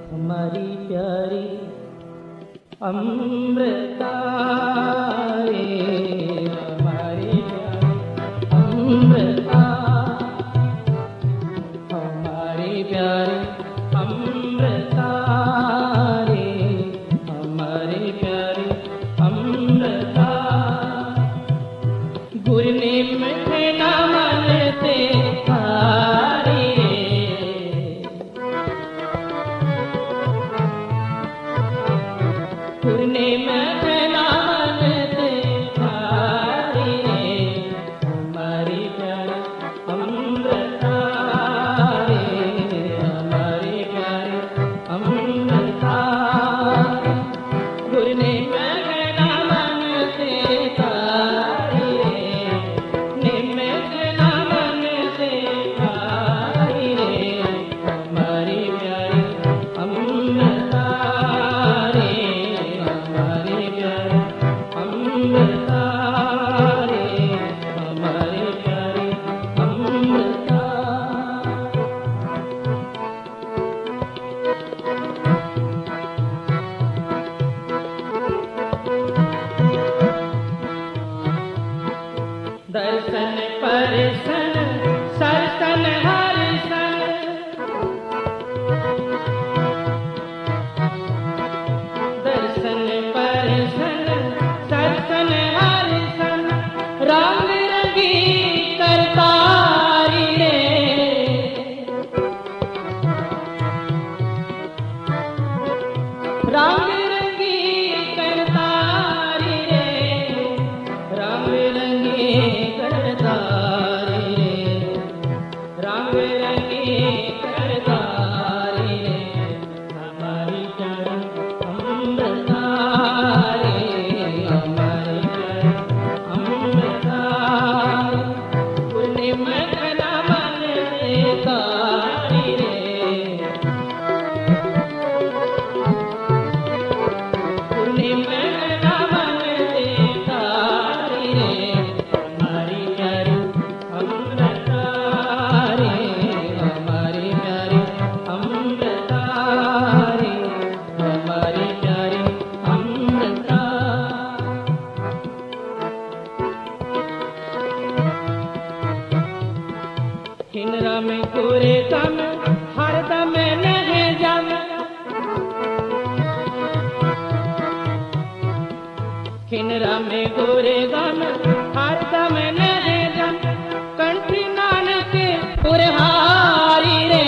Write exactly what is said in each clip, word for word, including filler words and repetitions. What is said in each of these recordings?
हमारी प्यारी अमृता रे, हमारी प्यारी अमृता, हमारी प्यारी अमृता रे, हमारी प्यारी अमृता। गुरने में ना मनते थारी रे, गुरने में ना मनते थारी रे, हमारी प्यारी अमृता रे, हमारी प्यारी अमृता। गुरने में ना मनते थारी दर्शन परसन सरसन हरिसन, दर्शन परसन सरसन हरिसन, रंग रंगी करतारी रे, रंग रंगी करतारी रे, रंग रंगी करतारी रे, रंग रंगी करतारी रे, हमारी प्यारी अमृता रे, हमारी प्यारी अमृता। गुरने में ना मनते थारी रे, गुरने में ना मनते थारी रे, हमारी प्यारी अमृता रे, हमारी प्यारी अमृता रे, हमारी प्यारी अमृता। हिनरा में गोरे दम हर दम नहीं जम, हिनरा में गोरे दम हर दम नहीं जम, कंठी नानक पुरहारी रे,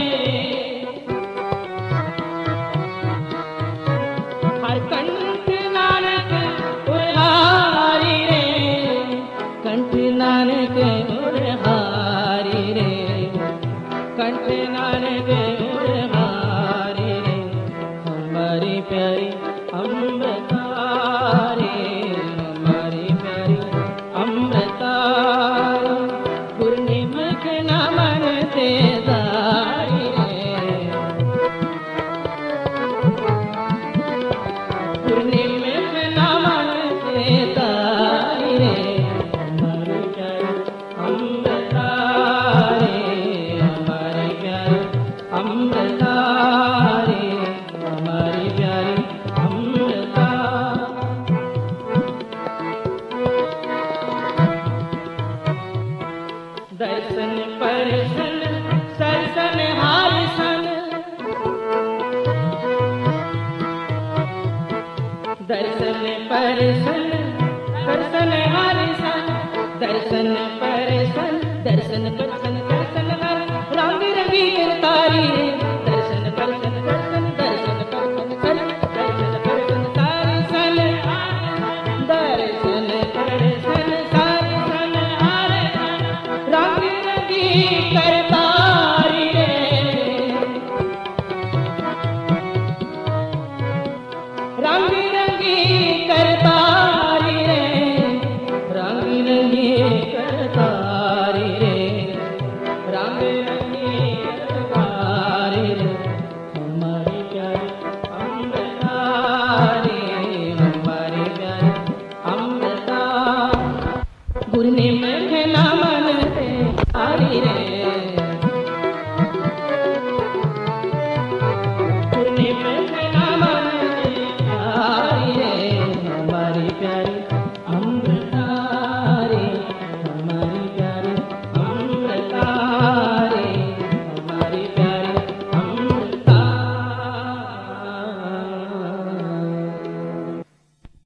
हर कंठ नानक पुरहारी रे, कंठ नानक पुरहारी रे, कंठ नानक पुरहारी रे, हमारी प्यारी अमृता रे, हमारी प्यारी अमृता। गुरने में ना मनते थारी रे, गुरने में ना मनते थारी रे, हमारी प्यारी अमृता रे, हमारी प्यारी अमृता रे, हमारी प्यारी अमृता। दर्शन परसन सरसन हरिसन, दर्शन परसन सरसन हरिसन, दर्शन परसन दर्शन पर